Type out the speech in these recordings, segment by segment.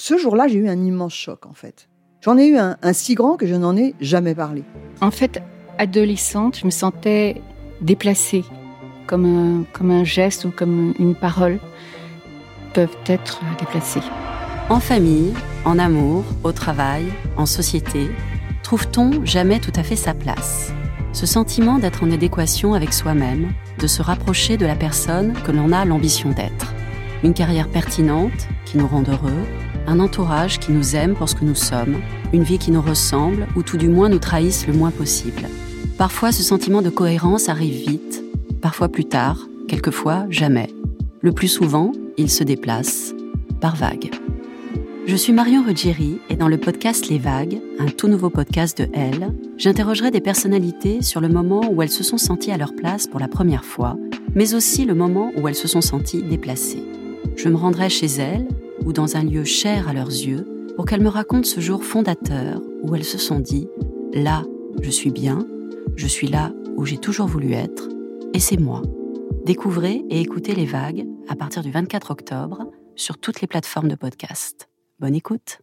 Ce jour-là, j'ai eu un immense choc, en fait. J'en ai eu un si grand que je n'en ai jamais parlé. En fait, adolescente, je me sentais déplacée, comme un geste ou comme une parole peuvent être déplacées. En famille, en amour, au travail, en société, trouve-t-on jamais tout à fait sa place ? Ce sentiment d'être en adéquation avec soi-même, de se rapprocher de la personne que l'on a l'ambition d'être. Une carrière pertinente qui nous rend heureux, un entourage qui nous aime pour ce que nous sommes, une vie qui nous ressemble ou tout du moins nous trahisse le moins possible. Parfois, ce sentiment de cohérence arrive vite, parfois plus tard, quelquefois jamais. Le plus souvent, il se déplace par vagues. Je suis Marion Ruggieri et dans le podcast Les Vagues, un tout nouveau podcast de Elle, j'interrogerai des personnalités sur le moment où elles se sont senties à leur place pour la première fois, mais aussi le moment où elles se sont senties déplacées. Je me rendrai chez elles ou dans un lieu cher à leurs yeux pour qu'elles me racontent ce jour fondateur où elles se sont dit « Là, je suis bien, je suis là où j'ai toujours voulu être, et c'est moi ». Découvrez et écoutez Les Vagues à partir du 24 octobre sur toutes les plateformes de podcast. Bonne écoute.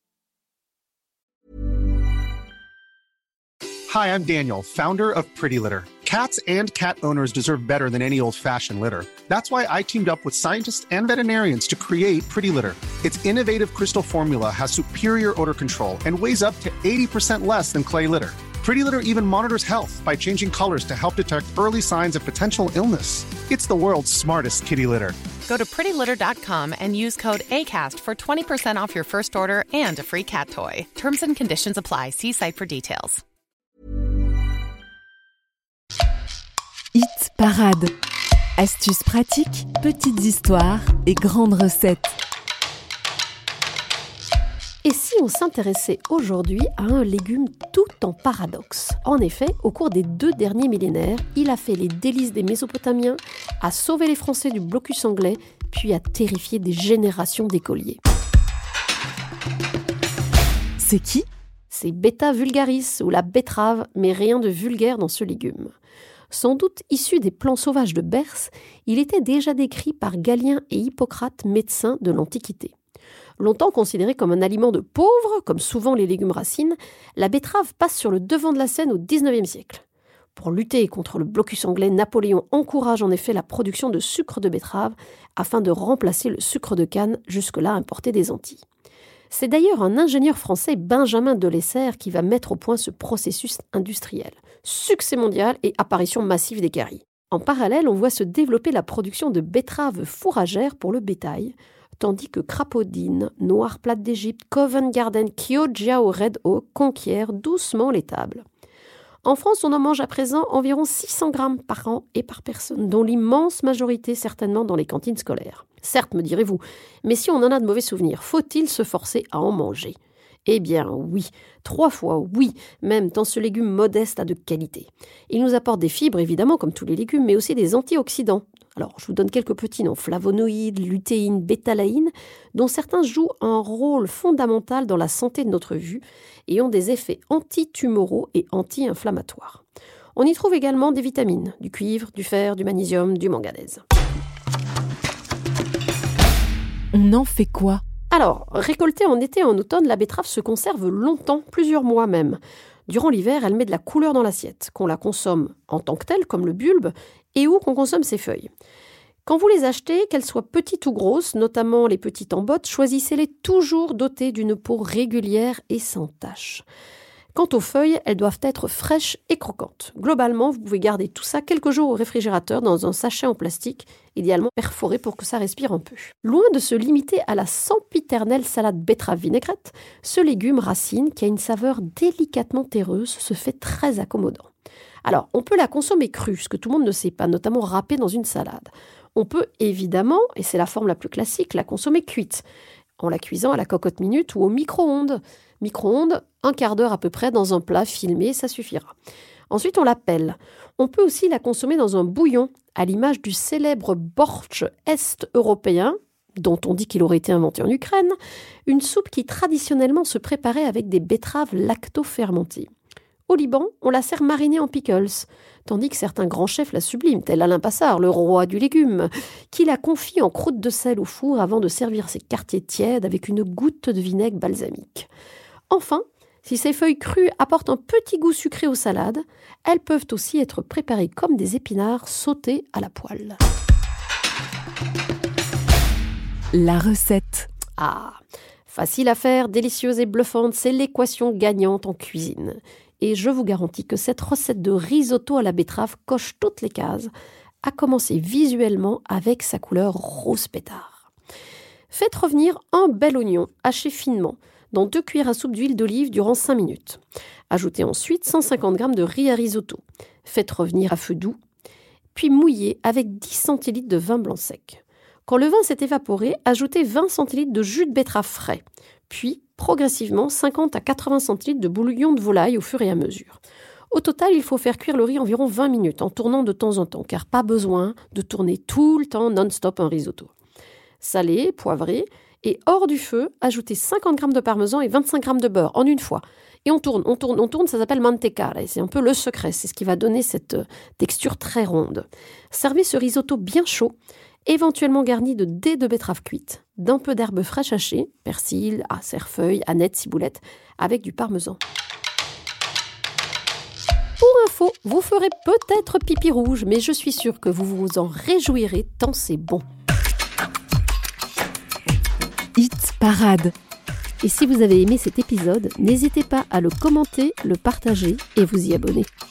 Hi, I'm Daniel, founder of Pretty Litter. Cats and cat owners deserve better than any old-fashioned litter. That's why I teamed up with scientists and veterinarians to create Pretty Litter. Its innovative crystal formula has superior odor control and weighs up to 80% less than clay litter. Pretty Litter even monitors health by changing colors to help detect early signs of potential illness. It's the world's smartest kitty litter. Go to prettylitter.com and use code ACAST for 20% off your first order and a free cat toy. Terms and conditions apply. See site for details. Hit Parade. Astuces pratiques, petites histoires et grandes recettes. Et si on s'intéressait aujourd'hui à un légume tout en paradoxe ? En effet, au cours des 2 derniers millénaires, il a fait les délices des Mésopotamiens, a sauvé les Français du blocus anglais, puis a terrifié des générations d'écoliers. C'est qui ? C'est Beta vulgaris, ou la betterave, mais rien de vulgaire dans ce légume. Sans doute issu des plants sauvages de Berce, il était déjà décrit par Galien et Hippocrate, médecins de l'Antiquité. Longtemps considéré comme un aliment de pauvres, comme souvent les légumes racines, la betterave passe sur le devant de la scène au XIXe siècle. Pour lutter contre le blocus anglais, Napoléon encourage en effet la production de sucre de betterave afin de remplacer le sucre de canne jusque-là importé des Antilles. C'est d'ailleurs un ingénieur français, Benjamin de Lesser, qui va mettre au point ce processus industriel. Succès mondial et apparition massive des caries. En parallèle, on voit se développer la production de betteraves fourragères pour le bétail, tandis que Crapaudine, Noir plate d'Égypte, Covent Garden, Chioggia ou Red Oak conquièrent doucement les tables. En France, on en mange à présent environ 600 grammes par an et par personne, dont l'immense majorité certainement dans les cantines scolaires. Certes, me direz-vous, mais si on en a de mauvais souvenirs, faut-il se forcer à en manger ? Eh bien oui, 3 fois oui, même tant ce légume modeste a de qualité. Il nous apporte des fibres évidemment comme tous les légumes, mais aussi des antioxydants. Alors je vous donne quelques petits noms, flavonoïdes, lutéine, bétalaïne, dont certains jouent un rôle fondamental dans la santé de notre vue et ont des effets antitumoraux et anti-inflammatoires. On y trouve également des vitamines, du cuivre, du fer, du magnésium, du manganèse. On en fait quoi ? Alors, récoltée en été et en automne, la betterave se conserve longtemps, plusieurs mois même. Durant l'hiver, elle met de la couleur dans l'assiette, qu'on la consomme en tant que telle, comme le bulbe, et ou qu'on consomme ses feuilles. Quand vous les achetez, qu'elles soient petites ou grosses, notamment les petites en botte, choisissez-les toujours dotées d'une peau régulière et sans taches. Quant aux feuilles, elles doivent être fraîches et croquantes. Globalement, vous pouvez garder tout ça quelques jours au réfrigérateur dans un sachet en plastique, idéalement perforé pour que ça respire un peu. Loin de se limiter à la sempiternelle salade betterave vinaigrette, ce légume racine, qui a une saveur délicatement terreuse, se fait très accommodant. Alors, on peut la consommer crue, ce que tout le monde ne sait pas, notamment râpée dans une salade. On peut évidemment, et c'est la forme la plus classique, la consommer cuite, en la cuisant à la cocotte minute ou au micro-ondes. Micro-ondes, 1/4 d'heure à peu près dans un plat filmé, ça suffira. Ensuite, on la pèle. On peut aussi la consommer dans un bouillon, à l'image du célèbre bortsch est-européen, dont on dit qu'il aurait été inventé en Ukraine, une soupe qui traditionnellement se préparait avec des betteraves lacto-fermentées. Au Liban, on la sert marinée en pickles, tandis que certains grands chefs la subliment, tel Alain Passard, le roi du légume, qui la confie en croûte de sel au four avant de servir ses quartiers tièdes avec une goutte de vinaigre balsamique. Enfin, si ces feuilles crues apportent un petit goût sucré aux salades, elles peuvent aussi être préparées comme des épinards sautés à la poêle. La recette. Ah, facile à faire, délicieuse et bluffante, c'est l'équation gagnante en cuisine. Et je vous garantis que cette recette de risotto à la betterave coche toutes les cases, à commencer visuellement avec sa couleur rose pétard. Faites revenir un bel oignon haché finement dans 2 cuillères à soupe d'huile d'olive durant 5 minutes. Ajoutez ensuite 150 g de riz à risotto. Faites revenir à feu doux, puis mouillez avec 10 centilitres de vin blanc sec. Quand le vin s'est évaporé, ajoutez 20 centilitres de jus de betterave frais, puis progressivement 50 à 80 centilitres de bouillon de volaille au fur et à mesure. Au total, il faut faire cuire le riz environ 20 minutes en tournant de temps en temps, car pas besoin de tourner tout le temps non-stop un risotto. Salez, poivrez, et hors du feu, ajoutez 50 g de parmesan et 25 g de beurre en une fois. Et on tourne, ça s'appelle mantecare, et c'est un peu le secret, c'est ce qui va donner cette texture très ronde. Servez ce risotto bien chaud, éventuellement garni de dés de betterave cuite, d'un peu d'herbes fraîches hachées, persil, cerfeuil, aneth, ciboulette, avec du parmesan. Pour info, vous ferez peut-être pipi rouge, mais je suis sûre que vous vous en réjouirez tant c'est bon. Hit Parade. Et si vous avez aimé cet épisode, n'hésitez pas à le commenter, le partager et vous y abonner.